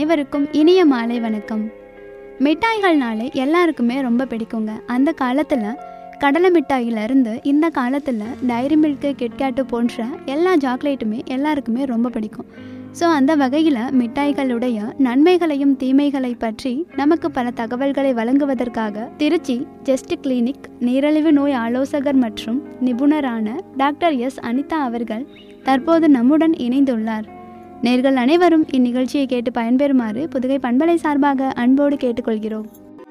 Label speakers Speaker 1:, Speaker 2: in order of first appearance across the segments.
Speaker 1: அனைவருக்கும் இனிய மாலை வணக்கம். மிட்டாய்கள்னாலே எல்லாருக்குமே ரொம்ப பிடிக்குங்க. அந்த காலத்தில் கடலை மிட்டாயிலிருந்து இந்த காலத்தில் டைரி மில்க்கு, கிட்கேட்டு போன்ற எல்லா சாக்லேட்டுமே எல்லாருக்குமே ரொம்ப பிடிக்கும். ஸோ அந்த வகையில் மிட்டாய்களுடைய நன்மைகளையும் தீமைகளை பற்றி நமக்கு பல தகவல்களை வழங்குவதற்காக திருச்சி ஜெஸ்ட் கிளினிக் நீரிழிவு நோய் ஆலோசகர் மற்றும் நிபுணரான டாக்டர் எஸ் அனிதா அவர்கள் தற்போது நம்முடன் இணைந்துள்ளார். நேர்கள் அனைவரும் இந்நிகழ்ச்சியை கேட்டு பயன்பெறுமாறு புதுகை பண்பலை சார்பாக அன்போடு கேட்டுக்கொள்கிறோம்.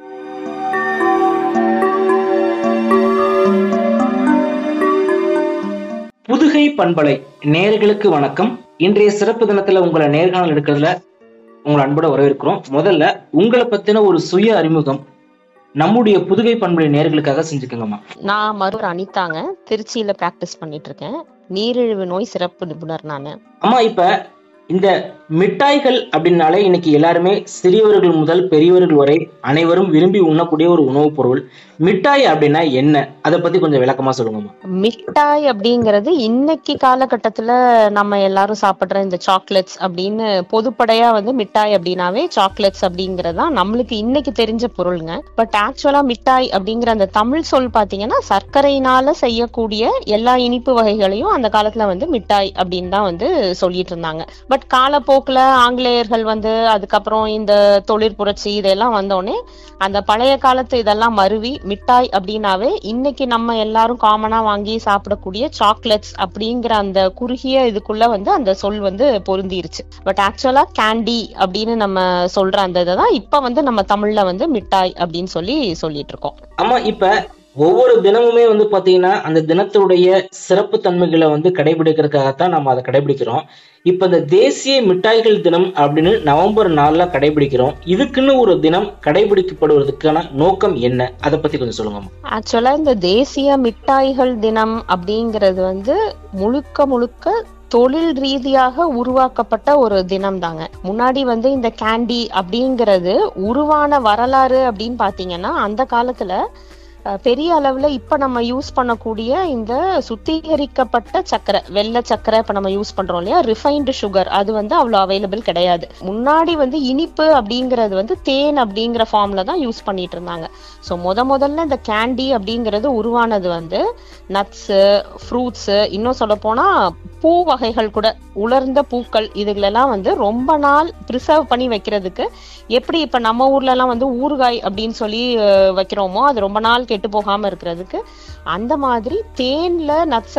Speaker 2: புதுகை பண்பலை நேர்களுக்கு வணக்கம். இன்றைய சிறப்பு தினத்துல உங்களை நேர்காணல் எடுக்கிறதுல உங்களை அன்போட வரவேற்கிறோம். முதல்ல உங்களை பத்தின ஒரு சுய அறிமுகம் நம்முடைய புதுகை பண்பலை நேர்களுக்காக செஞ்சுக்கோங்கம்மா.
Speaker 3: நான் மருத்துவர் அனிதாங்க, திருச்சியில பிராக்டிஸ் பண்ணிட்டு இருக்கேன். நீரிழிவு நோய் சிறப்பு நிபுணர் நானு.
Speaker 2: அம்மா, இப்ப இந்த மிட்டாய்கள் அப்படின்னாலே இன்னைக்கு எல்லாருமே சிறியவர்கள் முதல் பெரியவர்கள் வரை அனைவரும் விரும்பி உண்ணக்கூடிய ஒரு உணவுப் பொருள். மிட்டாய் அப்படின்னா என்ன, அதை பத்தி கொஞ்சம் விளக்கமா சொல்லுங்கம்மா.
Speaker 3: மிட்டாய் அப்படிங்கிறது இன்னைக்கு காலகட்டத்துல நம்ம எல்லாரும் சாப்பிடுற இந்த சாக்லேட்ஸ் அப்படின்னு பொதுப்படையா மிட்டாய் அப்படின்னாவே சாக்லேட்ஸ் அப்படிங்கறதா நம்மளுக்கு இன்னைக்கு தெரிஞ்ச பொருளுங்க. பட் ஆக்சுவலா மிட்டாய் அப்படிங்கிற அந்த தமிழ் சொல் பாத்தீங்கன்னா சர்க்கரையினால செய்யக்கூடிய எல்லா இனிப்பு வகைகளையும் அந்த காலத்துல மிட்டாய் அப்படின்னு தான் சொல்லிட்டு இருந்தாங்க. பட் காலப்போக்குல ஆங்கிலேயர்கள் அதுக்கப்புறம் இந்த தொழிற் புரட்சி இதெல்லாம் வந்தோடனே அந்த பழைய காலத்து இதெல்லாம் மருவி மிட்டாய் அப்படின்னாவே இன்னைக்கு நம்ம எல்லாரும் காமனா வாங்கி சாப்பிடக்கூடிய சாக்லேட்ஸ் அப்படிங்கிற அந்த குறுகிய இதுக்குள்ள அந்த சொல் பொருந்திருச்சு. பட் ஆக்சுவலா கேண்டி அப்படின்னு நம்ம சொல்ற அந்த இதான் இப்ப நம்ம தமிழ்ல மிட்டாய் அப்படின்னு சொல்லிட்டு இருக்கோம்.
Speaker 2: ஆமா, இப்ப ஒவ்வொரு தினமுமே பாத்தீங்கன்னா அந்த தினத்துடைய சிறப்பு தன்மைகளை கடைபிடிக்கிறதுக்காகத்தான் நம்ம அதை கடைபிடிக்கிறோம். இப்ப இந்த தேசிய மிட்டாய்கள் தினம் அப்படின்னு நவம்பர் 4 கடைபிடிக்கிறோம். இதுக்குன்னு ஒரு தினம் கடைபிடிக்கப்படுவதற்கான நோக்கம் என்ன, அதை பத்தி கொஞ்சம் சொல்லுங்க.
Speaker 3: ஆக்சுவலா இந்த தேசிய மிட்டாய்கள் தினம் அப்படிங்கிறது முழுக்க தொழில் ரீதியாக உருவாக்கப்பட்ட ஒரு தினம் தாங்க. முன்னாடி இந்த கேண்டி அப்படிங்கிறது உருவான வரலாறு அப்படின்னு பாத்தீங்கன்னா அந்த காலத்துல பெரிய அளவுல இப்ப நம்ம யூஸ் பண்ணக்கூடிய இந்த சுத்திகரிக்கப்பட்ட சர்க்கரை, வெள்ளை சர்க்கரை இப்ப நம்ம யூஸ் பண்றோம் இல்லையா, ரிஃபைன்டு சுகர், அது அவ்வளவு அவைலபிள் கிடையாது. முன்னாடி இனிப்பு அப்படிங்கிறது தேன் அப்படிங்கிற ஃபார்ம்ல தான் யூஸ் பண்ணிட்டு இருந்தாங்க. ஸோ முதல்ல இந்த கேண்டி அப்படிங்கிறது உருவானது நட்ஸ், ஃப்ரூட்ஸ், இன்னும் சொல்ல போனா பூ வகைகள் கூட, உலர்ந்த பூக்கள், இதுகளெல்லாம் ரொம்ப நாள் ப்ரிசர்வ் பண்ணி வைக்கிறதுக்கு எப்படி இப்ப நம்ம ஊர்ல எல்லாம் ஊறுகாய் அப்படின்னு சொல்லி வைக்கிறோமோ அது ரொம்ப நாள் கெட்டு போகாம இருக்கிறதுக்கு, அந்த மாதிரி தேன்ல நட்ஸை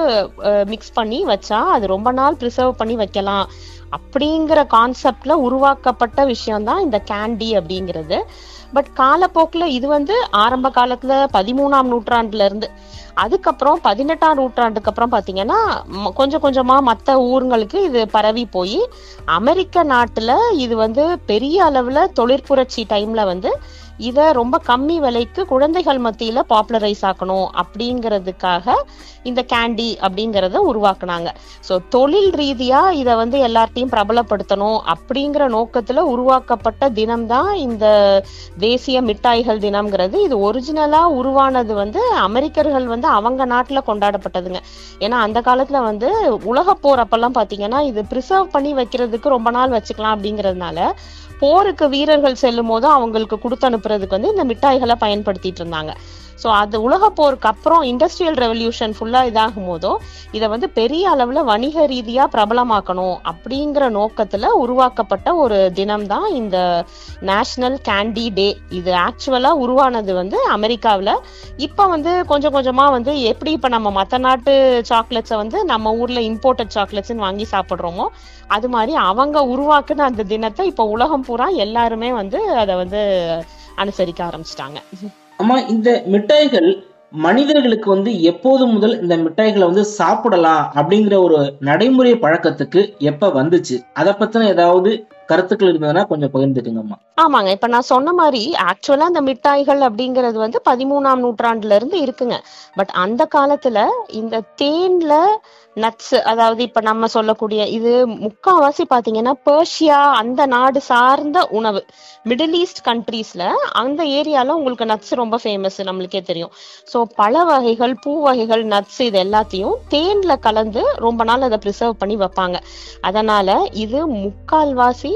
Speaker 3: மிக்ஸ் பண்ணி வச்சா அது ரொம்ப நாள் ப்ரிசர்வ் பண்ணி வைக்கலாம் அப்படிங்கிற கான்செப்ட்ல உருவாக்கப்பட்ட விஷயம்தான் இந்த கேண்டி அப்படிங்கிறது. பட் காலப்போக்குல இது ஆரம்ப காலத்துல 13ஆம் நூற்றாண்டுல இருந்து அதுக்கப்புறம் 18ஆம் நூற்றாண்டுக்கு அப்புறம் பாத்தீங்கன்னா கொஞ்சம் கொஞ்சமா மத்த ஊர்களுக்கு இது பரவி போய் அமெரிக்க நாட்டுல இது பெரிய அளவுல தொழிற்புரட்சி டைம்ல இத ரொம்ப கம்மி விலைக்கு குழந்தைகள் மத்தியில பாப்புலரைஸ் ஆக்கணும் அப்படிங்கிறதுக்காக இந்த கேண்டி அப்படிங்கறத உருவாக்குனாங்க. சோ தொழில் ரீதியா இத எல்லார்ட்டையும் பிரபலப்படுத்தணும் அப்படிங்கிற நோக்கத்துல உருவாக்கப்பட்ட தினம் தான் இந்த தேசிய மிட்டாய்கள் தினம்ங்கிறது. இது ஒரிஜினலா உருவானது அமெரிக்கர்கள் அவங்க நாட்டுல கொண்டாடப்பட்டதுங்க. ஏன்னா அந்த காலத்துல உலக போர் அப்பெல்லாம் பாத்தீங்கன்னா இது பிரிசர்வ் பண்ணி வைக்கிறதுக்கு ரொம்ப நாள் வச்சுக்கலாம் அப்படிங்கறதுனால போருக்கு வீரர்கள் செல்லும் போது அவங்களுக்கு கொடுத்து அனுப்புறதுக்கு இந்த மிட்டாய்களை பயன்படுத்திட்டு இருந்தாங்க. ஸோ அது உலக போருக்கு அப்புறம் இண்டஸ்ட்ரியல் ரெவல்யூஷன் ஃபுல்லா இதாகும் போதோ இதை பெரிய அளவுல வணிக ரீதியா பிரபலமாக்கணும் அப்படிங்கிற நோக்கத்துல உருவாக்கப்பட்ட ஒரு தினம் தான் இந்த நேஷனல் கேண்டி டே. இது ஆக்சுவலா உருவானது அமெரிக்காவில். இப்ப கொஞ்சம் கொஞ்சமா எப்படி இப்ப நம்ம மற்ற நாட்டு சாக்லேட்ஸை நம்ம ஊர்ல இம்போர்ட்டட் சாக்லேட்ஸ்ன்னு வாங்கி சாப்பிடுறோமோ அது மாதிரி அவங்க உருவாக்குன அந்த தினத்தை இப்ப உலகம் பூரா எல்லாருமே அதை அனுசரிக்க ஆரம்பிச்சிட்டாங்க.
Speaker 2: அம்மா, இந்த மிட்டாய்கள் மனிதர்களுக்கு எப்போது முதல் இந்த மிட்டாய்களை சாப்பிடலாம் அப்படிங்கிற ஒரு நடைமுறை பழக்கத்துக்கு எப்ப வந்துச்சு, அதை பத்தின ஏதாவது கருத்துக்கள் இருந்ததுன்னா கொஞ்சம் பகிர்ந்துக்குங்கம்மா.
Speaker 3: ஆமாங்க, இப்ப நான் சொன்ன மாதிரி ஆக்சுவலா இந்த மிட்டாய்கள் அப்படிங்கிறது 13ஆம் நூற்றாண்டுல இருந்து இருக்குங்க. பட் அந்த காலத்துல இந்த தேன்ல நட்ஸ், அதாவது இப்ப நம்ம சொல்லக்கூடிய இது முக்காவாசி பாத்தீங்கன்னா பெர்ஷியா அந்த நாடு சார்ந்த உணவு, மிடில் ஈஸ்ட் கண்ட்ரீஸ்ல அந்த ஏரியால உங்களுக்கு நட்ஸ் ரொம்ப ஃபேமஸ், நம்மளுக்கே தெரியும். ஸோ பழ வகைகள், பூ வகைகள், நட்ஸ் இது எல்லாத்தையும் தேன்ல கலந்து ரொம்ப நாள் அதை ப்ரிசர்வ் பண்ணி வைப்பாங்க. அதனால இது முக்கால்வாசி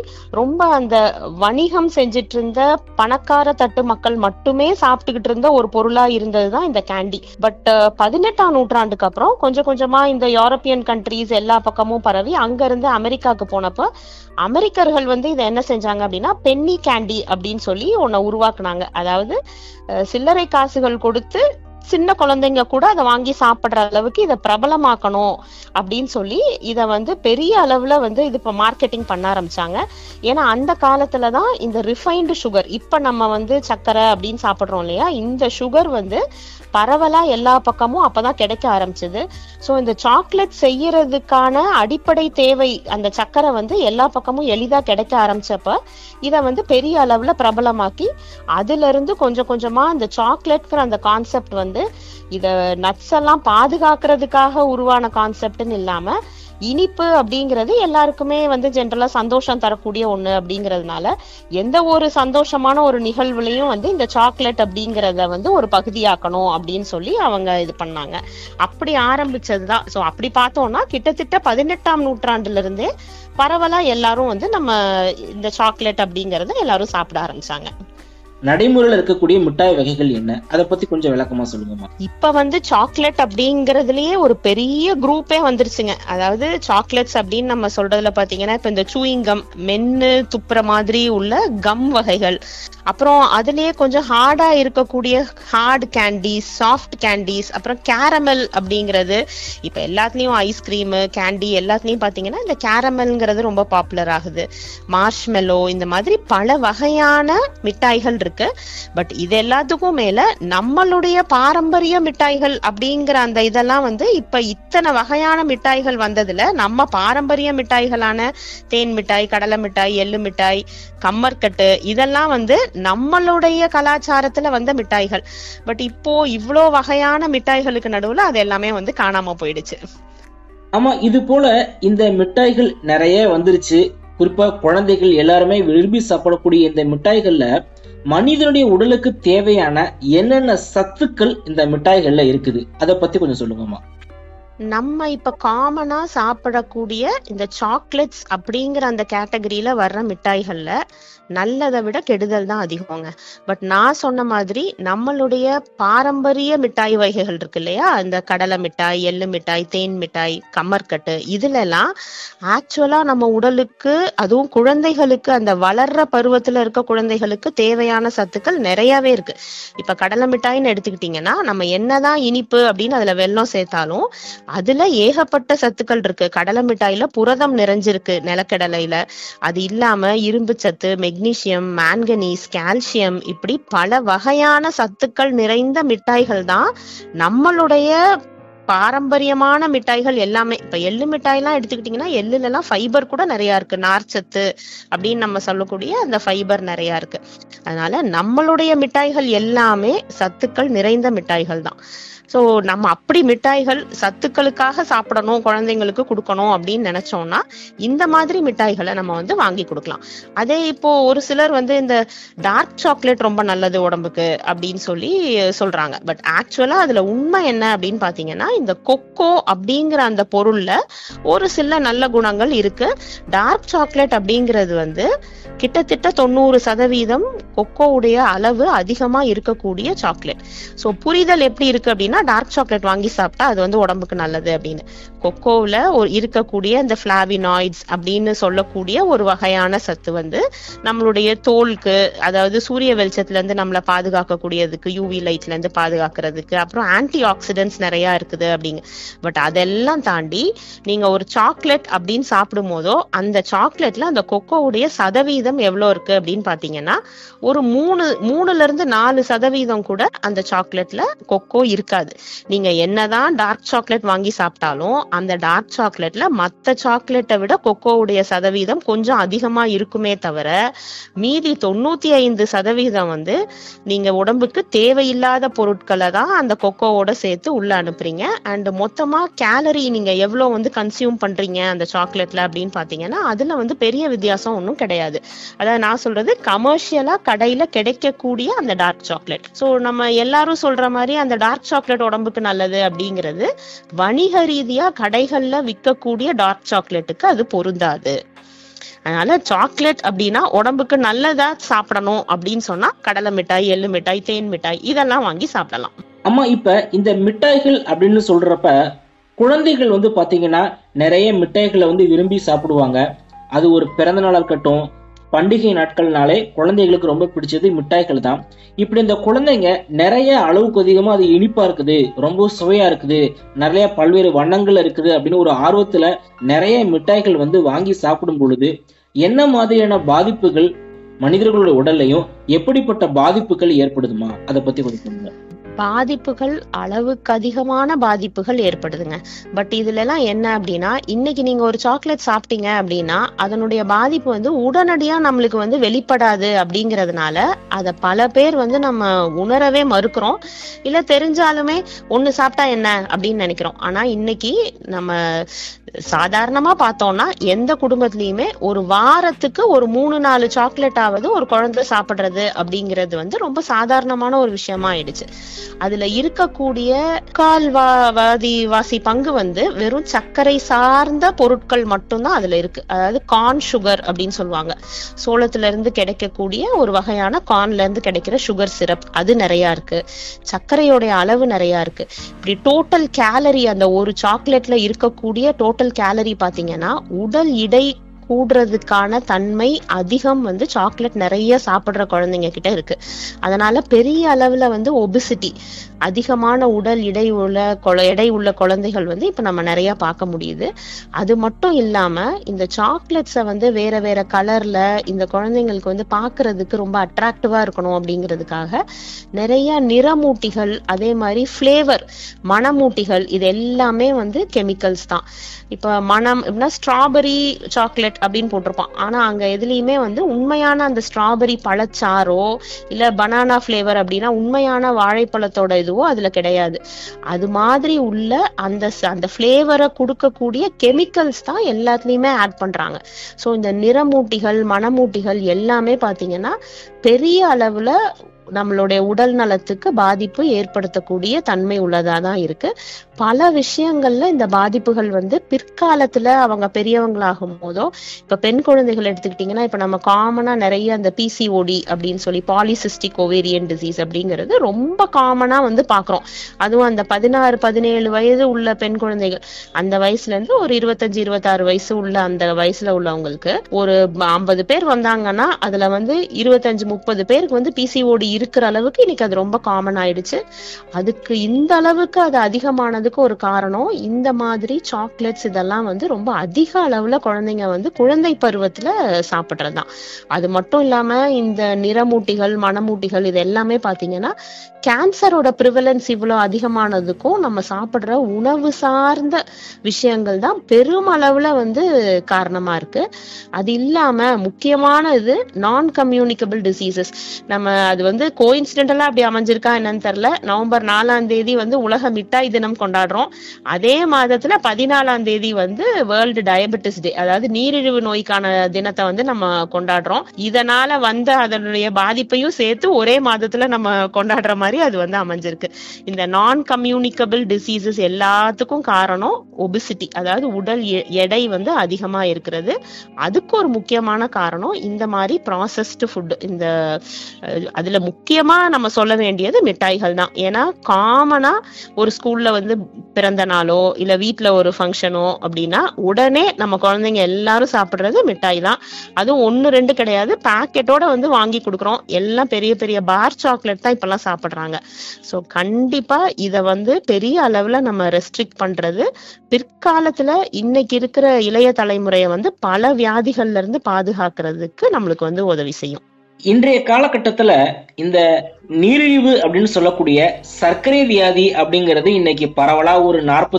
Speaker 3: ரொம்ப அந்த வணிகம் செஞ்சிட்டு இருந்த பணக்கார தட்டு மக்கள் மட்டுமே சாப்பிட்டுக்கிட்டு இருந்த ஒரு பொருளா இருந்ததுதான் இந்த கேண்டி. பட் 18ஆம் நூற்றாண்டுக்கு அப்புறம் கொஞ்சம் கொஞ்சமா இந்த யூரோப்பியன் கண்ட்ரீஸ் எல்லா பக்கமும் பரவி அங்க இருந்து அமெரிக்காவுக்கு போனப்ப அமெரிக்கர்கள் இதை என்ன செஞ்சாங்க அப்படின்னா பென்னி கேண்டி அப்படின்னு சொல்லி ஒன்ன உருவாக்குனாங்க. அதாவது சில்லறை காசுகள் கொடுத்து சின்ன குழந்தைங்க கூட அதை வாங்கி சாப்பிடுற அளவுக்கு இதை பிரபலமாக்கணும் அப்படின்னு சொல்லி இதை பெரிய அளவுல இது இப்ப மார்க்கெட்டிங் பண்ண ஆரம்பிச்சாங்க. ஏன்னா அந்த காலத்துலதான் இந்த ரிஃபைன்டு சுகர், இப்ப நம்ம சர்க்கரை அப்படின்னு சாப்பிடுறோம் இல்லையா, இந்த சுகர் பரவலா எல்லா பக்கமும் அப்பதான் கிடைக்க ஆரம்பிச்சது. சோ இந்த சாக்லேட் செய்யறதுக்கான அடிப்படை தேவை அந்த சர்க்கரை எல்லா பக்கமும் எளிதா கிடைக்க ஆரம்பிச்சப்ப இத பெரிய அளவுல பிரபலமாக்கி அதுல இருந்து கொஞ்சம் கொஞ்சமா அந்த சாக்லேட்ங்கிற அந்த கான்செப்ட் இத நட்ஸ் எல்லாம் பாதுகாக்கிறதுக்காக உருவான கான்செப்ட்னு இல்லாம இனிப்பு அப்படிங்கிறது எல்லாருக்குமே ஜென்ரலா சந்தோஷம் தரக்கூடிய ஒண்ணு அப்படிங்கறதுனால எந்த ஒரு சந்தோஷமான ஒரு நிகழ்வுலையும் இந்த சாக்லேட் அப்படிங்கறத ஒரு பகுதியாக்கணும் அப்படின்னு சொல்லி அவங்க இது பண்ணாங்க. அப்படி ஆரம்பிச்சதுதான். சோ அப்படி பார்த்தோம்னா கிட்டத்தட்ட 18ஆம் நூற்றாண்டுல இருந்தே பரவலா எல்லாரும் நம்ம இந்த சாக்லேட் அப்படிங்கறத எல்லாரும் சாப்பிட ஆரம்பிச்சாங்க.
Speaker 2: நடைமுறையில் இருக்கக்கூடிய மிட்டாய் வகைகள் என்ன, அதை பத்தி கொஞ்சம் விளக்கமா சொல்லுங்கம்மா.
Speaker 3: இப்ப சாக்லேட் அப்படிங்கறதுலயே ஒரு பெரிய குரூப்பே வந்துருச்சுங்க. அதாவது சாக்லேட்ஸ் அப்படின்னு நம்ம சொல்றதுல பாத்தீங்கன்னா இப்ப இந்த சூயிங் கம், மென்னு துப்புற மாதிரி உள்ள கம் வகைகள், அப்புறம் அதுலயே கொஞ்சம் ஹார்டா இருக்கக்கூடிய ஹார்ட் கேண்டீஸ், சாஃப்ட் கேண்டீஸ், அப்புறம் கேரமல் அப்படிங்கிறது. இப்ப எல்லாத்துலயும் ஐஸ்கிரீம், கேண்டி எல்லாத்துலயும் பாத்தீங்கன்னா இந்த கேரமல்ங்கிறது ரொம்ப பாப்புலர் ஆகுது. மார்ஷ்மெலோ, இந்த மாதிரி பல வகையான மிட்டாய்கள் இருக்கு. பட் இது எல்லாத்துக்கும் மேல நம்மளுடைய பாரம்பரிய மிட்டாய்கள் அப்படிங்கிற அந்த இதெல்லாம் இப்ப இத்தனை வகையான மிட்டாய்கள் வந்ததுல நம்ம பாரம்பரிய மிட்டாய்களான தேன் மிட்டாய், கடலை மிட்டாய், எள்ளு மிட்டாய், கம்மர்கட்டு, இதெல்லாம் நம்மளுடைய கலாச்சாரத்துல வந்த மிட்டாய்கள். பட் இப்போ இவ்வளோ வகையான மிட்டாய்களுக்கு நடுவுல அது எல்லாமே காணாம போயிடுச்சு.
Speaker 2: ஆமா, இது போல இந்த மிட்டாய்கள் நிறைய வந்துருச்சு. குறிப்பா குழந்தைகள் எல்லாருமே விரும்பி சாப்பிடக்கூடிய இந்த மிட்டாய்கள்ல மனிதனுடைய உடலுக்கு தேவையான என்னென்ன சத்துக்கள் இந்த மிட்டாய்கள்ல இருக்குது, அதை பத்தி கொஞ்சம் சொல்லுங்கம்மா.
Speaker 3: நம்ம இப்ப காமனா சாப்பிடக்கூடிய இந்த சாக்லேட்ஸ் அப்படிங்கிற அந்த கேட்டகரியில வர்ற மிட்டாய்கள்ல நல்லதை விட கெடுதல் தான் அதிகங்க. பட் நான் சொன்ன மாதிரி நம்மளுடைய பாரம்பரிய மிட்டாய் வகைகள் இருக்கு இல்லையா, இந்த கடலை மிட்டாய், எள்ளு மிட்டாய், தேன் மிட்டாய், கம்மர்கட்டு, இதுல எல்லாம் ஆக்சுவலா நம்ம உடலுக்கு, அதுவும் குழந்தைகளுக்கு, அந்த வளர்ற பருவத்துல இருக்க குழந்தைகளுக்கு தேவையான சத்துக்கள் நிறையவே இருக்கு. இப்ப கடலை மிட்டாய்ன்னு எடுத்துக்கிட்டீங்கன்னா நம்ம என்னதான் இனிப்பு அப்படின்னு அதுல வெல்லம் சேர்த்தாலும் அதுல ஏகப்பட்ட சத்துக்கள் இருக்கு. கடலை மிட்டாயில புரதம் நிறைஞ்சிருக்கு, நிலக்கடலையில. அது இல்லாம இரும்பு சத்து, மெக்னீசியம், மாங்கனீஸ், கால்சியம், இப்படி பல வகையான சத்துக்கள் நிறைந்த மிட்டாய்கள் தான் நம்மளுடைய பாரம்பரியமான மிட்டாய்கள் எல்லாமே. இப்ப எள்ளு மிட்டாய் எல்லாம் எடுத்துக்கிட்டீங்கன்னா எள்ளுல எல்லாம் ஃபைபர் கூட நிறைய இருக்கு, நார்ச்சத்து அப்படின்னு நம்ம சொல்லக்கூடிய அந்த ஃபைபர் நிறைய இருக்கு. அதனால நம்மளுடைய மிட்டாய்கள் எல்லாமே சத்துக்கள் நிறைந்த மிட்டாய்கள் தான். சோ நம்ம அப்படி மிட்டாய்கள் சத்துக்களுக்காக சாப்பிடணும், குழந்தைங்களுக்கு கொடுக்கணும் அப்படின்னு நினைச்சோம்னா இந்த மாதிரி மிட்டாய்களை நம்ம வாங்கி கொடுக்கலாம். அதே இப்போ ஒரு சிலர் இந்த டார்க் சாக்லேட் ரொம்ப நல்லது உடம்புக்கு அப்படின்னு சொல்லி சொல்றாங்க. பட் ஆக்சுவலா அதுல உண்மை என்ன அப்படின்னு பாத்தீங்கன்னா இந்த கொக்கோ அப்படிங்கிற அந்த பொருள்ல ஒரு சில நல்ல குணங்கள் இருக்கு. டார்க் சாக்லேட் அப்படிங்கிறது கிட்டத்தட்ட 90% கொக்கோவுடைய அளவு அதிகமா இருக்கக்கூடிய சாக்லேட். சோ புரிதல் எப்படி இருக்கு அப்படின்னா டார்க் சாக்லேட் வாங்கி சாப்பிட்டா அது உடம்புக்கு நல்லது அப்படின்னு. கொக்கோவுல இருக்கக்கூடிய இந்த பிளாவினாய்ட்ஸ் அப்படின்னு சொல்லக்கூடிய ஒரு வகையான சத்து நம்மளுடைய தோலுக்கு, அதாவது சூரிய வெளிச்சத்துல இருந்து நம்மளை பாதுகாக்கக்கூடியதுக்கு, யூவி லைட்ல இருந்து பாதுகாக்கிறதுக்கு, அப்புறம் ஆன்டி ஆக்சிடென்ட்ஸ் நிறைய இருக்குது அப்படிங்க. பட் அதெல்லாம் தாண்டி நீங்க ஒரு சாக்லேட் அப்படின்னு சாப்பிடும் போதோ அந்த சாக்லேட்ல அந்த கொக்கோவுடைய சதவீதம் எவ்வளவு இருக்கு அப்படின்னு பாத்தீங்கன்னா ஒரு 3-4% கூட அந்த சாக்லேட்ல கொக்கோ இருக்காது. நீங்க என்னதான் டார்க் சாக்லேட் வாங்கி சாப்பிட்டாலும் அந்த டார்க் சாக்லேட்ல மத்த சாக்லேட்டை விட கொக்கோவுடைய சதவீதம் கொஞ்சம் அதிகமா இருக்குமே தவிர மீதி 95% நீங்க உடம்புக்கு தேவையில்லாத பொருட்களை தான் அந்த கொக்கோவோட சேர்த்து உள்ள அனுப்புறீங்க. அண்ட் மொத்தமா கேலரி நீங்க எவ்வளவு கன்சியூம் பண்றீங்க அந்த சாக்லேட்ல அப்படின்னு பாத்தீங்கன்னா அதுல பெரிய வித்தியாசம் ஒன்றும் கிடையாது. அதாவது நான் சொல்றது கமர்ஷியலா கடையில கிடைக்கக்கூடிய அந்த டார்க் சாக்லேட். சோ நம்ம எல்லாரும் சொல்ற மாதிரி அந்த டார்க் சாக்லேட் உடம்புக்கு நல்லது அப்படிங்கிறது வணிக ரீதியா கடைகள்ல விற்கக்கூடிய டார்க் சாக்லேட்டுக்கு அது பொருந்தாது. அதனால சாக்லேட் அப்படின்னா உடம்புக்கு நல்லதா சாப்பிடணும் அப்படின்னு சொன்னா கடலை மிட்டாய், எள்ளு மிட்டாய், தேன் மிட்டாய் இதெல்லாம் வாங்கி சாப்பிடலாம்.
Speaker 2: அம்மா, இப்ப இந்த மிட்டாய்கள் அப்படின்னு சொல்றப்ப குழந்தைகள் வந்து பாத்தீங்கன்னா நிறைய மிட்டாய்களை வந்து விரும்பி சாப்பிடுவாங்க. அது ஒரு பிறந்த நாளா இருக்கட்டும், பண்டிகை நாட்கள்னாலே குழந்தைகளுக்கு ரொம்ப பிடிச்சது மிட்டாய்கள் தான். இப்படி இந்த குழந்தைங்க நிறைய அளவுக்கு அதிகமா அது இனிப்பா இருக்குது, ரொம்ப சுவையா இருக்குது, நிறைய பல்வேறு வண்ணங்கள் இருக்குது அப்படின்னு ஒரு ஆர்வத்துல நிறைய மிட்டாய்கள் வந்து வாங்கி சாப்பிடும் பொழுது என்ன மாதிரியான பாதிப்புகள் மனிதர்களோட உடல்லையும் எப்படிப்பட்ட பாதிப்புகள் ஏற்படுதுமா? அதை பத்தி கொஞ்சம் சொல்லுங்க.
Speaker 3: பாதிப்புகள் அளவுக்கு அதிகமான பாதிப்புகள் ஏற்படுதுங்க. பட் இதுல எல்லாம் என்ன அப்படின்னா, இன்னைக்கு நீங்க ஒரு சாக்லேட் சாப்பிட்டீங்க அப்படின்னா அதனுடைய பாதிப்பு வந்து உடனடியா நம்மளுக்கு வந்து வெளிப்படாது அப்படிங்கறதுனால அத பல பேர் வந்து நம்ம உணரவே மறுக்கிறோம். இல்ல தெரிஞ்சாலுமே ஒண்ணு சாப்பிட்டா என்ன அப்படின்னு நினைக்கிறோம். ஆனா இன்னைக்கு நம்ம சாதாரணமா பார்த்தோம்னா எந்த குடும்பத்திலயுமே ஒரு வாரத்துக்கு ஒரு 3-4 சாக்லேட் ஆவது ஒரு குழந்தை சாப்பிடுறது அப்படிங்கிறது வந்து ரொம்ப சாதாரணமான ஒரு விஷயமா ஆயிடுச்சு. அதுல இருக்கக்கூடிய கால்வாசி பங்கு வந்து வெறும் சர்க்கரை சார்ந்த பொருட்கள் மட்டும்தான் அதுல இருக்கு. அதாவது கார்ன் சுகர் அப்படின்னு சொல்லுவாங்க. சோளத்துல இருந்து கிடைக்கக்கூடிய ஒரு வகையான கார்ன்ல இருந்து கிடைக்கிற சுகர் சிரப் அது நிறைய இருக்கு. சர்க்கரையோடைய அளவு நிறைய இருக்கு. இப்படி டோட்டல் கேலரி, அந்த ஒரு சாக்லேட்ல இருக்கக்கூடிய டோட்டல் கேலரி பாத்தீங்கன்னா உடல் இடை கூடுறதுக்கான தன்மை அதிகம் வந்து சாக்லேட் நிறைய சாப்பிடுற குழந்தைங்க கிட்ட இருக்கு. அதனால பெரிய அளவுல வந்து ஒபிசிட்டி, அதிகமான உடல் எடை உள்ள குழந்தைகள் வந்து இப்ப நம்ம நிறைய பார்க்க முடியுது. அது மட்டும் இல்லாம இந்த சாக்லேட்ஸை வந்து வேற வேற கலர்ல இந்த குழந்தைங்களுக்கு வந்து பாக்குறதுக்கு ரொம்ப அட்ராக்டிவா இருக்கணும் அப்படிங்கிறதுக்காக நிறைய நிறமூட்டிகள், அதே மாதிரி ஃபிளேவர் மணமூட்டிகள், இது எல்லாமே வந்து கெமிக்கல்ஸ் தான். இப்ப மனம் எப்படின்னா ஸ்ட்ராபெரி சாக்லேட் அப்படின்னு போட்டிருப்பான். ஆனா அங்க எதுலயுமே வந்து உண்மையான அந்த ஸ்ட்ராபெரி பழச்சாரோ இல்ல பனானா ஃபிளேவர் அப்படின்னா உண்மையான வாழைப்பழத்தோட இதுவோ அதுல கிடையாது. அது மாதிரி உள்ள அந்த ஃபிளேவரை கொடுக்கக்கூடிய கெமிக்கல்ஸ் தான் எல்லாத்துலயுமே ஆட் பண்றாங்க. சோ இந்த நிறமூட்டிகள் மணமூட்டிகள் எல்லாமே பாத்தீங்கன்னா பெரிய அளவுல நம்மளுடைய உடல் நலத்துக்கு பாதிப்பு ஏற்படுத்தக்கூடிய தன்மை உள்ளதாதான் இருக்கு. பல விஷயங்கள்ல இந்த பாதிப்புகள் வந்து பிற்காலத்துல அவங்க பெரியவங்களாகும் போதோ, இப்ப பெண் குழந்தைகள் எடுத்துக்கிட்டீங்கன்னா இப்ப நம்ம காமனா நிறைய அந்த PCOD அப்படின்னு சொல்லி பாலிசிஸ்டிக் ஓவேரியன் டிசீஸ் அப்படிங்கிறது ரொம்ப காமனா வந்து பாக்குறோம். அதுவும் அந்த 16-17 வயது உள்ள பெண் குழந்தைகள், அந்த வயசுல இருந்து ஒரு 25-26 வயசு உள்ள அந்த வயசுல உள்ளவங்களுக்கு ஒரு 50 பேர் வந்தாங்கன்னா அதுல வந்து 25-30 பேருக்கு வந்து PCOD இருக்கிற அளவுக்கு இன்னைக்கு அது ரொம்ப காமன் ஆயிடுச்சு. அதுக்கு இந்த அளவுக்கு அது அதிகமானதுக்கு ஒரு காரணம் இந்த மாதிரி சாக்லேட்ஸ் இதெல்லாம் வந்து ரொம்ப அதிக அளவுல குழந்தைங்க வந்து குழந்தை பருவத்துல சாப்பிடுறதுதான். அது மட்டும் இல்லாம இந்த நிறமூட்டிகள் மணமூட்டிகள் இது எல்லாமே பாத்தீங்கன்னா கேன்சரோட ப்ரிவலன்ஸ் இவ்வளவு அதிகமானதுக்கும் நம்ம சாப்பிடுற உணவு சார்ந்த விஷயங்கள் தான் பெருமளவுல வந்து காரணமா இருக்கு. அது இல்லாம முக்கியமான இது நான் கம்யூனிகபிள் டிசீசஸ். நம்ம அது வந்து கோஇன்சிடென்டலா அப்படி அமைஞ்சிருக்கா என்னன்னு தெரியல, நவம்பர் 4ஆம் தேதி வந்து உலக மிட்டாய் தினம் கொண்டாடுறோம். அதே மாதத்துல 14ஆம் தேதி வந்து வேர்ல்டு டயபெட்டிஸ் டே, அதாவது நீரிழிவு நோய்க்கான தினத்தை வந்து நம்ம கொண்டாடுறோம். இதனால வந்து அதனுடைய பாதிப்பையும் சேர்த்து ஒரே மாதத்துல நம்ம கொண்டாடுற மாதிரி அது வந்து அமைஞ்சிருக்கு. இந்த நான் கம்யூனிகபிள் டிசீசஸ் எல்லாத்துக்கும் காரணம் ஒபிசிட்டி, அதாவது உடல் எடை வந்து அதிகமா இருக்கிறது. அதுக்கு ஒரு முக்கியமான காரணம் இந்த மாதிரி ப்ராசஸ்டு ஃபுட். இந்த அதுல முக்கியமா நம்ம சொல்ல வேண்டியது மிட்டாய்கள் தான். ஏன்னா காமனா ஒரு ஸ்கூல்ல வந்து பிறந்த நாளோ இல்ல வீட்டுல ஒரு ஃபங்க்ஷனோ அப்படின்னா உடனே நம்ம குழந்தைங்க எல்லாரும் சாப்பிடுறது மிட்டாய் தான். அதுவும் 1-2 கிடையாது, பாக்கெட்டோட வந்து வாங்கி கொடுக்குறோம். எல்லாம் பெரிய பெரிய பார் சாக்லேட் தான் இப்பெல்லாம் சாப்பிடுறாங்க. சோ கண்டிப்பா இத வந்து பெரிய அளவுல நம்ம ரெஸ்ட்ரிக்ட் பண்றது பிற்காலத்துல இன்னைக்கு இருக்கிற இளைய தலைமுறையை வந்து பல வியாதிகள்ல இருந்து பாதுகாக்கிறதுக்கு நம்மளுக்கு வந்து உதவி செய்யும்.
Speaker 2: இன்றைய காலகட்டத்துல இந்த நீரிழிவு அப்படின்னு சொல்லக்கூடிய சர்க்கரை வியாதி அப்படிங்கிறது இன்னைக்கு பரவலா ஒரு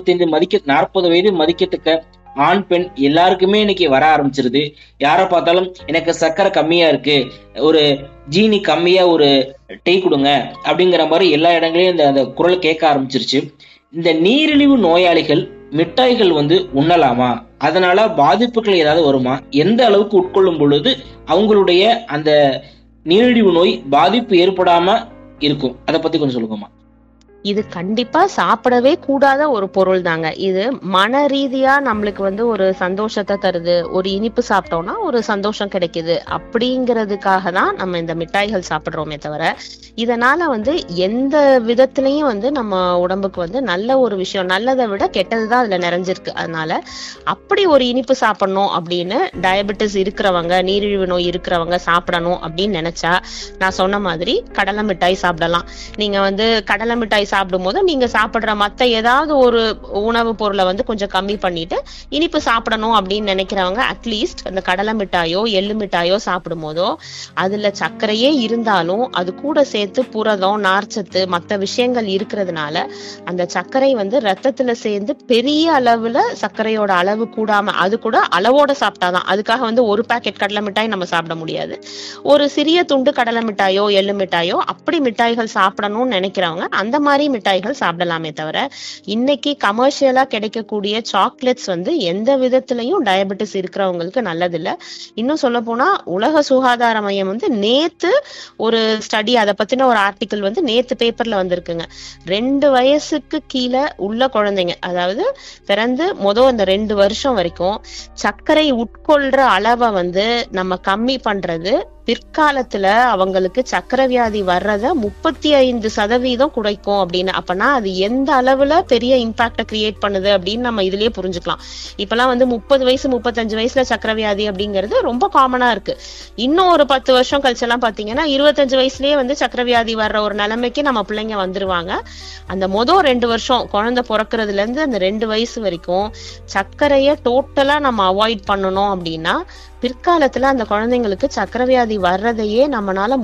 Speaker 2: 40 வயது மதிக்கத்தக்க ஆண் பெண் எல்லாருக்குமே இன்னைக்கு வர ஆரம்பிச்சிருது. யாரை பார்த்தாலும் எனக்கு சர்க்கரை கம்மியா இருக்கு, ஒரு ஜீனி கம்மியா ஒரு டீ கொடுங்க அப்படிங்கிற மாதிரி எல்லா இடங்களையும் இந்த குரல் கேட்க ஆரம்பிச்சிருச்சு. இந்த நீரிழிவு நோயாளிகள் மிட்டாய்கள் வந்து உண்ணலாமா? அதனால பாதிப்புகள் ஏதாவது வருமா? எந்த அளவுக்கு உட்கொள்ளும் பொழுது அவங்களுடைய அந்த நீரிழிவு நோய் பாதிப்பு ஏற்படாம இருக்கும்? அதை பத்தி கொஞ்சம் சொல்லுங்கம்மா.
Speaker 3: இது கண்டிப்பா சாப்பிடவே கூடாத ஒரு பொருள் தாங்க. இது மன ரீதியா நம்மளுக்கு வந்து ஒரு சந்தோஷத்தை தருது, ஒரு இனிப்பு சாப்பிட்டோம்னா ஒரு சந்தோஷம் கிடைக்குது அப்படிங்கிறதுக்காக தான் நம்ம இந்த மிட்டாய்கள் சாப்பிடுறோமே தவிர, இதனால வந்து எந்த விதத்திலையும் வந்து நம்ம உடம்புக்கு வந்து நல்ல ஒரு விஷயம், நல்லதை விட கெட்டதுதான் அதுல நிறைஞ்சிருக்கு. அதனால அப்படி ஒரு இனிப்பு சாப்பிடணும் அப்படின்னு டயபெட்டிஸ் இருக்கிறவங்க, நீரிழிவு நோய் இருக்கிறவங்க சாப்பிடணும் அப்படின்னு நினைச்சா நான் சொன்ன மாதிரி கடலை மிட்டாய் சாப்பிடலாம். நீங்க வந்து கடலை மிட்டாய் சாப்பிடும் போது நீங்க சாப்பிடுற மத்த ஏதாவது ஒரு உணவு பொருளை வந்து கொஞ்சம் கம்மி பண்ணிட்டு இனிப்பு சாப்பிடணும் அப்படின்னு நினைக்கிறவங்க அட்லீஸ்ட் அந்த கடலை மிட்டாயோ எள்ளு மிட்டாயோ சாப்பிடும் போதோ அதுல சர்க்கரையே இருந்தாலும் அது கூட சேர்த்து புரதம், நார்ச்சத்து, மற்ற விஷயங்கள் இருக்கிறதுனால அந்த சர்க்கரை வந்து ரத்தத்துல சேர்ந்து பெரிய அளவுல சர்க்கரையோட அளவு கூடாம, அது கூட அளவோட சாப்பிட்டாதான். அதுக்காக வந்து ஒரு பாக்கெட் கடலை மிட்டாய் நம்ம சாப்பிட முடியாது. ஒரு சிறிய துண்டு கடலை மிட்டாயோ எள்ளு மிட்டாயோ அப்படி மிட்டாய்கள் சாப்பிடணும்னு நினைக்கிறவங்க அந்த மாதிரி மிட்டாய்கள் சாப்பிடலாமே தவிர, இன்னைக்கு கமர்ஷியலா கிடைக்கக்கூடிய சாக்லேட்ஸ் வந்து எந்த விதத்திலையும் டயபெட்டிஸ் இருக்கிறவங்களுக்கு நல்லதில்ல. இன்னும் சொல்ல போனா உலக சுகாதார மையம் வந்து நேத்து ஒரு ஸ்டடி, அதை பத்தின ஒரு ஆர்டிக்கிள் வந்து நேத்து பேப்பர்ல வந்திருக்குங்க. 2 வயசுக்கு கீழே உள்ள குழந்தைங்க, அதாவது பிறந்து அந்த 2 வருஷம் வரைக்கும் சர்க்கரை உட்கொள்ற அளவை வந்து நம்ம கம்மி பண்றது பிற்காலத்துல அவங்களுக்கு சக்கரை வியாதி வர்றத 35% குறைக்கும் அப்படின்னு. அப்பனா அது எந்த அளவுல பெரிய இம்பாக்ட கிரியேட் பண்ணுது அப்படின்னு நம்ம இதுலயே புரிஞ்சுக்கலாம். இப்பெல்லாம் வந்து 30 வயசு 35 வயசுல சக்கரை வியாதி அப்படிங்கிறது ரொம்ப காமனா இருக்கு. இன்னும் ஒரு 10 வருஷம் கழிச்செல்லாம் பாத்தீங்கன்னா 25 வயசுலயே வந்து சக்கரை வியாதி வர்ற ஒரு நிலைமைக்கு நம்ம பிள்ளைங்க வந்துருவாங்க. அந்த 2 வருஷம் குழந்தை பிறக்கிறதுல இருந்து அந்த 2 வயசு வரைக்கும் சர்க்கரைய டோட்டலா நம்ம அவாய்ட் பண்ணணும் அப்படின்னா பிற்காலத்துல அந்த குழந்தைங்களுக்கு சக்கரை வியாதி வர்றதையே நம்மளால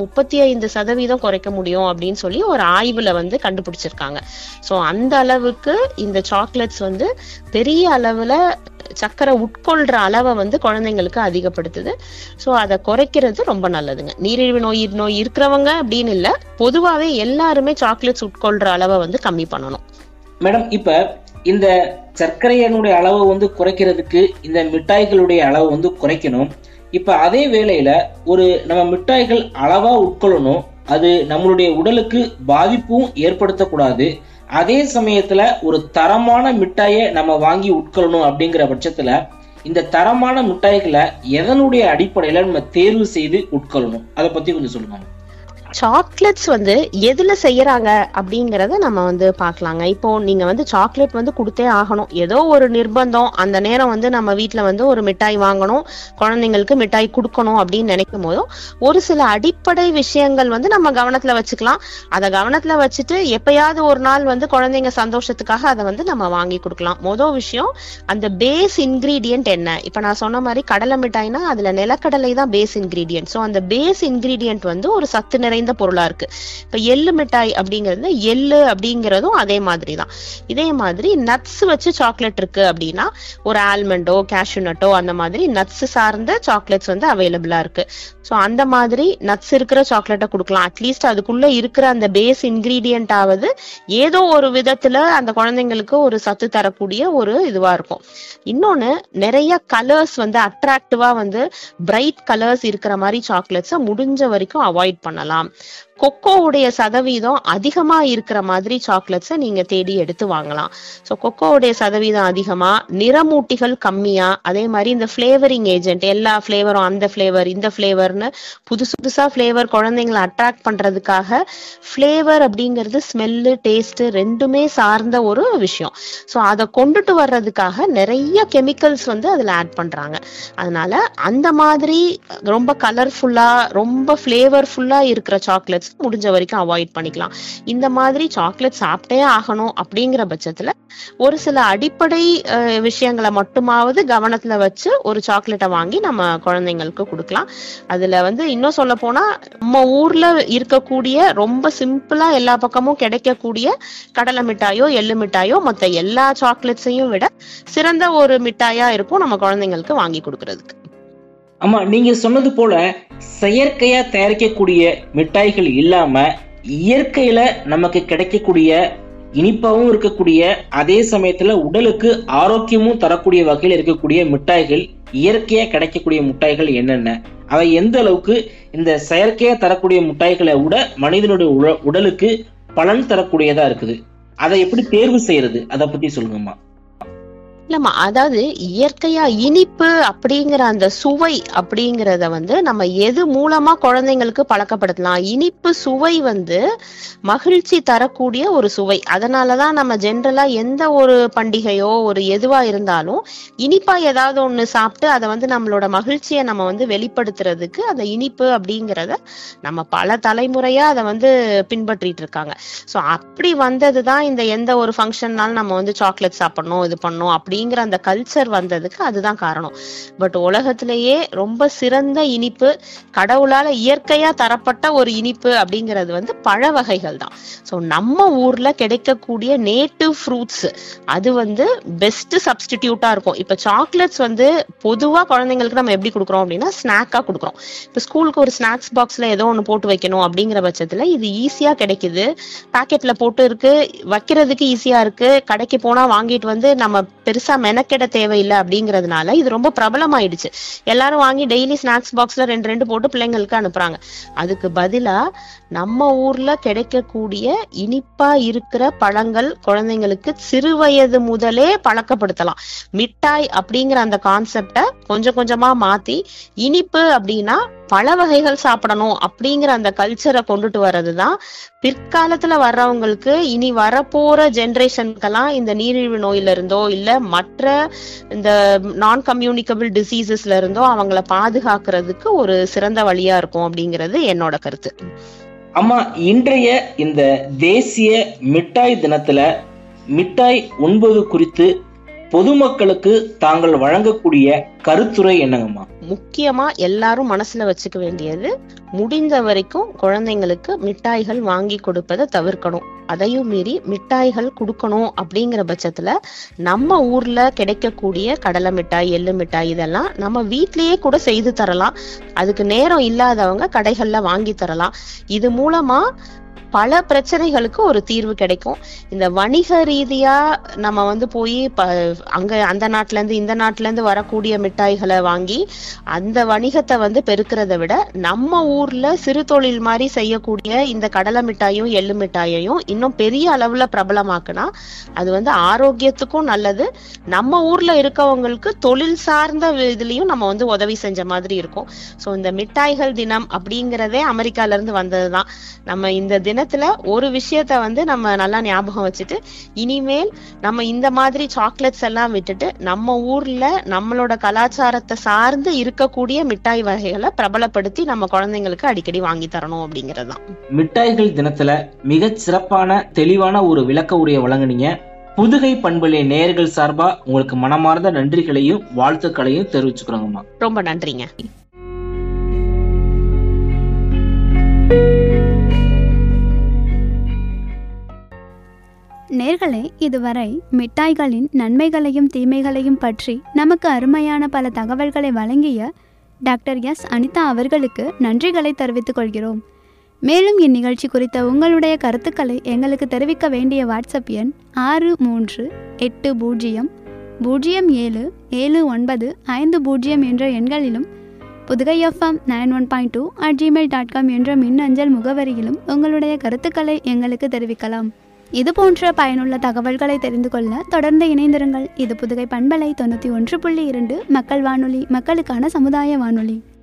Speaker 3: 35% குறைக்க முடியும் அப்படின்னு சொல்லி ஒரு ஆய்வுல வந்து கண்டுபிடிச்சிருக்காங்க. சோ அந்த அளவுக்கு இந்த சாக்லேட்ஸ் வந்து பெரிய அளவுல சக்கரை உட்கொள்ற அளவை வந்து குழந்தைங்களுக்கு அதிகப்படுத்துது. சோ அதை குறைக்கிறது ரொம்ப நல்லதுங்க. நீரிழிவு நோய் இருக்கிறவங்க அப்படின்னு இல்ல, பொதுவாவே எல்லாருமே சாக்லேட்ஸ் உட்கொள்ற அளவை வந்து கம்மி பண்ணணும்.
Speaker 2: மேடம், இப்ப இந்த சர்க்கரையினுடைய அளவை வந்து குறைக்கிறதுக்கு இந்த மிட்டாய்களுடைய அளவை வந்து குறைக்கணும். இப்ப அதே வேளையில ஒரு நம்ம மிட்டாய்கள் அளவா உட்கொள்ளணும், அது நம்மளுடைய உடலுக்கு பாதிப்பும் ஏற்படுத்தக்கூடாது. அதே சமயத்துல ஒரு தரமான மிட்டாயை நம்ம வாங்கி உட்கொள்ளணும் அப்படிங்கிற பட்சத்துல இந்த தரமான மிட்டாய்களை எதனுடைய அடிப்படையில நம்ம தேர்வு செய்து உட்கொள்ளணும், அதை பத்தி கொஞ்சம் சொல்லுங்க.
Speaker 3: சாக்லேட்ஸ் வந்து எதுல செய்யறாங்க அப்படிங்கறத நம்ம வந்து பாக்கலாங்க. இப்போ நீங்க வந்து சாக்லேட் வந்து கொடுத்தே ஆகணும், ஏதோ ஒரு நிர்பந்தம், அந்த நேரம் வந்து நம்ம வீட்டுல வந்து ஒரு மிட்டாய் வாங்கணும், குழந்தைங்களுக்கு மிட்டாய் கொடுக்கணும் அப்படின்னு நினைக்கும் போதும் ஒரு சில அடிப்படை விஷயங்கள் வந்து நம்ம கவனத்துல வச்சுக்கலாம். அதை கவனத்துல வச்சுட்டு எப்பயாவது ஒரு நாள் வந்து குழந்தைங்க சந்தோஷத்துக்காக அதை வந்து நம்ம வாங்கி கொடுக்கலாம். மொதல் விஷயம், அந்த பேஸ் இன்கிரீடியன்ட் என்ன. இப்ப நான் சொன்ன மாதிரி கடலை மிட்டாய்னா அதுல நிலக்கடலை தான் பேஸ் இன்கிரீடியன்ட். ஸோ அந்த பேஸ் இன்கிரீடியன்ட் வந்து ஒரு சத்து நிறைந்த பொருளா இருக்கு. இப்ப எள்ளு மிட்டாய் அப்படிங்கிறது, எள்ளு அப்படிங்கிறதும் அதே மாதிரி தான். இதே மாதிரி நட்ஸ் வச்சு சாக்லேட் இருக்கு அப்படின்னா ஒரு ஆல்மண்டோ கேஷ்யூ நட்டோ அந்த மாதிரி நட்ஸ் சார்ந்த சாக்லேட்ஸ் வந்து அவைலபிளா இருக்கு. ஸோ அந்த மாதிரி நட்ஸ் இருக்கிற சாக்லேட்டை கொடுக்கலாம். அட்லீஸ்ட் அதுக்குள்ள இருக்கிற அந்த பேஸ் இன்கிரீடியன்ட் ஆவது ஏதோ ஒரு விதத்துல அந்த குழந்தைங்களுக்கு ஒரு சத்து தரக்கூடிய ஒரு இதுவா இருக்கும். இன்னொன்னு, நிறைய கலர்ஸ் வந்து அட்ராக்டிவா வந்து பிரைட் கலர்ஸ் இருக்கிற மாதிரி சாக்லேட்ஸை முடிஞ்ச வரைக்கும் அவாய்ட் பண்ணலாம். கொக்கோவுடைய சதவீதம் அதிகமா இருக்கிற மாதிரி சாக்லேட்ஸை நீங்க தேடி எடுத்து வாங்கலாம். ஸோ கொக்கோவுடைய சதவீதம் அதிகமா, நிறமூட்டிகள் கம்மியா, அதே மாதிரி இந்த ஃபிளேவரிங் ஏஜென்ட், எல்லா ஃபிளேவரும் அந்த ஃபிளேவர் இந்த ஃபிளேவர்னு புதுசா ஃபிளேவர் குழந்தைங்களை அட்ராக்ட் பண்றதுக்காக, ஃபிளேவர் அப்படிங்கிறது ஸ்மெல்லு டேஸ்ட் ரெண்டுமே சார்ந்த ஒரு விஷயம். ஸோ அதை கொண்டுட்டு வர்றதுக்காக நிறைய கெமிக்கல்ஸ் வந்து அதுல ஆட் பண்றாங்க. அதனால அந்த மாதிரி ரொம்ப கலர்ஃபுல்லா ரொம்ப ஃபிளேவர்ஃபுல்லா இருக்கிற சாக்லேட்ஸ் முடிஞ்ச வரைக்கும் அவாய்ட் பண்ணிக்கலாம். இந்த மாதிரி சாக்லேட் சாப்பிட்டே ஆகணும் அப்படிங்கிற பட்சத்துல ஒரு சில அடிப்படை விஷயங்களை மட்டுமாவது கவனத்துல வச்சு ஒரு சாக்லேட்டை வாங்கி நம்ம குழந்தைங்களுக்கு கொடுக்கலாம். அதுல வந்து இன்னும் சொல்ல போனா நம்ம ஊர்ல இருக்கக்கூடிய ரொம்ப சிம்பிளா எல்லா பக்கமும் கிடைக்கக்கூடிய கடலை மிட்டாயோ எள்ளு மிட்டாயோ மத்த எல்லா சாக்லேட்ஸையும் விட சிறந்த ஒரு மிட்டாயா இருக்கும் நம்ம குழந்தைங்களுக்கு வாங்கி கொடுக்கறதுக்கு.
Speaker 2: ஆமா, நீங்க சொன்னது போல செயற்கையா தயாரிக்கக்கூடிய மிட்டாய்கள் இல்லாம இயற்கையில நமக்கு கிடைக்கக்கூடிய இனிப்பாவும் இருக்கக்கூடிய அதே சமயத்துல உடலுக்கு ஆரோக்கியமும் தரக்கூடிய வகையில் இருக்கக்கூடிய மிட்டாய்கள், இயற்கையா கிடைக்கக்கூடிய மிட்டாய்கள் என்னென்ன, அவை எந்த அளவுக்கு இந்த செயற்கையா தரக்கூடிய மிட்டாய்களை விட மனிதனுடைய உடலுக்கு பலன் தரக்கூடியதா இருக்குது, அதை எப்படி தேர்வு செய்யறது, அதை பத்தி சொல்லுங்கம்மா.
Speaker 3: இல்லம்மா, அதாவது இயற்கையா இனிப்பு அப்படிங்கிற அந்த சுவை அப்படிங்கிறத நம்ம எது மூலமா குழந்தைங்களுக்கு பழக்கப்படுத்தலாம். இனிப்பு சுவை மகிழ்ச்சி தரக்கூடிய ஒரு சுவை. அதனாலதான் நம்ம ஜென்ரலா எந்த ஒரு பண்டிகையோ ஒரு எதுவா இருந்தாலும் இனிப்பா ஏதாவது ஒண்ணு சாப்பிட்டு அதை நம்மளோட மகிழ்ச்சியை நம்ம வெளிப்படுத்துறதுக்கு அந்த இனிப்பு அப்படிங்கிறத நம்ம பல தலைமுறையா அதை பின்பற்றிட்டு இருக்காங்க. சோ அப்படி வந்ததுதான் இந்த எந்த ஒரு ஃபங்க்ஷன்னாலும் நம்ம சாக்லேட் சாப்பிடணும், இது பண்ணணும் அப்படிங்கிற அந்த கல்ச்சர் வந்ததுக்கு அதுதான் காரணம். பட் உலகத்திலேயே ரொம்ப சிறந்த இனிப்பு, கடவுளால இயற்கையா தரப்பட்ட ஒரு இனிப்பு அப்படிங்கிறது பழ வகைகள் தான். சோ நம்ம ஊர்ல கிடைக்கக்கூடிய நேட்டிவ் ஃப்ரூட்ஸ் அது பெஸ்ட் சப்ஸ்டிடியூட்டா இருக்கும். இப்ப சாக்லேட்ஸ் பொதுவா குழந்தைங்களுக்கு நம்ம எப்படி கொடுக்குறோம் அப்படின்னா ஸ்நாக்கா கொடுக்குறோம். இப்ப ஸ்கூலுக்கு ஒரு ஸ்நாக்ஸ் பாக்ஸ்ல ஏதோ ஒண்ணு போட்டு வைக்கணும் அப்படிங்கிற பட்சத்துல இது ஈஸியா கிடைக்குது, பாக்கெட்ல போட்டு இருக்கு, வைக்கிறதுக்கு ஈஸியா இருக்கு, கடைக்கு போனா வாங்கிட்டு நம்ம பெருசா மெனக்கெட தேவையில்லை அப்படிங்கறதுனால இது ரொம்ப பிரபலமாயிடுச்சு. எல்லாரும் வாங்கி டெய்லி ஸ்நாக்ஸ் பாக்ஸ்ல 2 போட்டு பிள்ளைங்களுக்கு அனுப்புறாங்க. அதுக்கு பதிலா நம்ம ஊர்ல கிடைக்கக்கூடிய இனிப்பா இருக்கிற பழங்கள் குழந்தைங்களுக்கு சிறு வயது முதலே பழக்கப்படுத்தலாம். மிட்டாய் அப்படிங்கிற அந்த கான்செப்ட கொஞ்சம் கொஞ்சமா மாத்தி இனிப்பு அப்படின்னா பல வகைகள் சாப்பிடணும் அப்படிங்கிற அந்த கல்ச்சரை கொண்டுட்டு வர்றதுதான் பிற்காலத்துல வர்றவங்களுக்கு, இனி வரப்போற ஜெனரேஷனுக்கெல்லாம் இந்த நீரிழிவு நோயில இருந்தோ இல்ல மற்ற இந்த நான் கம்யூனிகபிள் டிசீசஸ்ல இருந்தோ அவங்கள பாதுகாக்கிறதுக்கு ஒரு சிறந்த வழியா இருக்கும் அப்படிங்கிறது என்னோட கருத்து.
Speaker 2: அம்மா, இன்றைய இந்த தேசிய மிட்டாய் தினத்துல மிட்டாய் உண்பது குறித்து பொதுமக்களுக்கு தாங்கள் வழங்கக்கூடிய கருத்துரை என்னங்கம்மா?
Speaker 3: முக்கியமா எல்லாரும் மனசுல வச்சுக்க வேண்டியது, முடிந்த வரைக்கும் குழந்தைங்களுக்கு மிட்டாய்கள் வாங்கி கொடுப்பதை தவிர்க்கணும். அதையும் மீறி மிட்டாய்கள் கொடுக்கணும் அப்படிங்கிற பட்சத்துல நம்ம ஊர்ல கிடைக்கக்கூடிய கடலை மிட்டாய், எள்ளு மிட்டாய் இதெல்லாம் நம்ம வீட்லயே கூட செய்து தரலாம். அதுக்கு நேரம் இல்லாதவங்க கடைகள்ல வாங்கி தரலாம். இது மூலமா பல பிரச்சனைகளுக்கு ஒரு தீர்வு கிடைக்கும். இந்த வணிக ரீதியா நம்ம போய் அங்க அந்த நாட்டுல இருந்து இந்த நாட்டுல இருந்து வரக்கூடிய மிட்டாய்களை வாங்கி அந்த வணிகத்தை பெருக்கிறத விட நம்ம ஊர்ல சிறு தொழில் மாதிரி செய்யக்கூடிய இந்த கடலை மிட்டாயும் எள்ளு மிட்டாயையும் இன்னும் பெரிய அளவுல பிரபலமாக்குனா அது ஆரோக்கியத்துக்கும் நல்லது, நம்ம ஊர்ல இருக்கவங்களுக்கு தொழில் சார்ந்த இதுலயும் நம்ம உதவி செஞ்ச மாதிரி இருக்கும். சோ இந்த மிட்டாய்கள் தினம் அப்படிங்கிறதே அமெரிக்கால இருந்து வந்ததுதான். நம்ம இந்த தினத்துல ஒரு விஷயத்த நம்ம நல்லா ஞாபகம் வச்சுட்டு இனிமேல் நம்ம இந்த மாதிரி சாக்லேட்ஸ் எல்லாம் விட்டுட்டு நம்ம ஊர்ல நம்மளோட கலாச்சாரத்தை சார்ந்து இருக்கக்கூடிய மிட்டாய் வகைகளை பிரபலப்படுத்தி நம்ம குழந்தைங்களுக்கு அடிக்கடி வாங்கி தரணும் அப்படிங்கறதுதான்.
Speaker 2: மிட்டாய்கள் தினத்துல மிக சிறப்பான தெளிவான ஒரு விளக்க உரையை வழங்குனீங்க. புதுகை பண்பலை நேயர்கள் சார்பா உங்களுக்கு மனமார்ந்த நன்றிகளையும் வாழ்த்துக்களையும் தெரிவிச்சுக்கிறோங்கம்மா.
Speaker 3: ரொம்ப நன்றிங்க.
Speaker 1: நேர்களே, இதுவரை மிட்டாய்களின் நன்மைகளையும் தீமைகளையும் பற்றி நமக்கு அருமையான பல தகவல்களை வழங்கிய டாக்டர் எஸ் அனிதா அவர்களுக்கு நன்றிகளை தெரிவித்துக் கொள்கிறோம். மேலும் இந்நிகழ்ச்சி குறித்த உங்களுடைய கருத்துக்களை எங்களுக்கு தெரிவிக்க வேண்டிய வாட்ஸ்அப் எண் 6380077950 என்ற எண்களிலும் புதுகை FM 91.2 என்ற மின்னஞ்சல் முகவரியிலும் உங்களுடைய கருத்துக்களை எங்களுக்கு தெரிவிக்கலாம். இது போன்ற பயனுள்ள தகவல்களை தெரிந்து கொள்ள தொடர்ந்து இணைந்திருங்கள். இது புதுகை பண்பலை 91.2 மக்கள் வானொலி, மக்களுக்கான சமுதாய வானொலி.